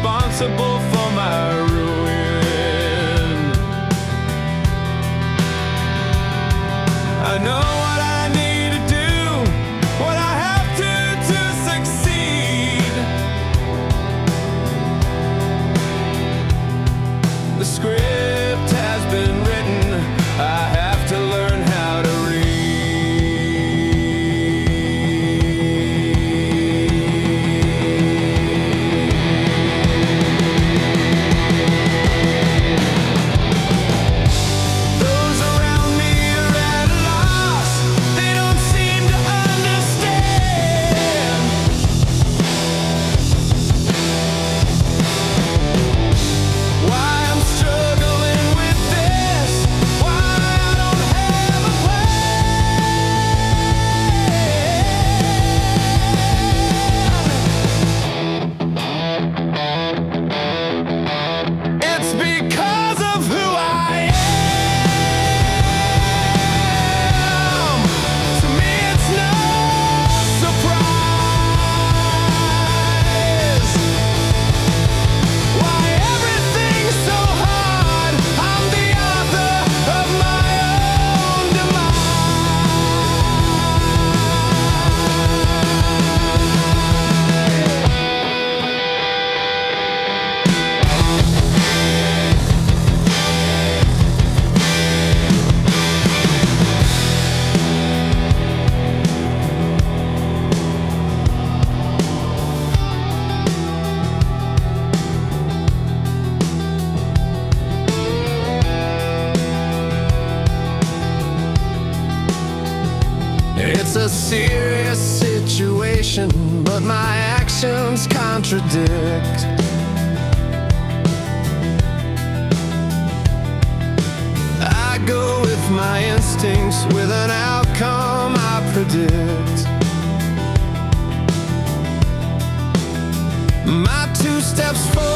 responsible for my ruin. I know what I need to do, what I have to succeed. The script has been written, I have to learn how to read. Those around me are at a loss, they don't seem to understand. Why I'm struggling with this, why I don't have a plan. It's because of who I am. To me it's no surprise why everything's so hard. I'm the author of my own It's a serious situation, but my actions contradict. I go with my instincts, with an outcome I predict. My 2 steps forward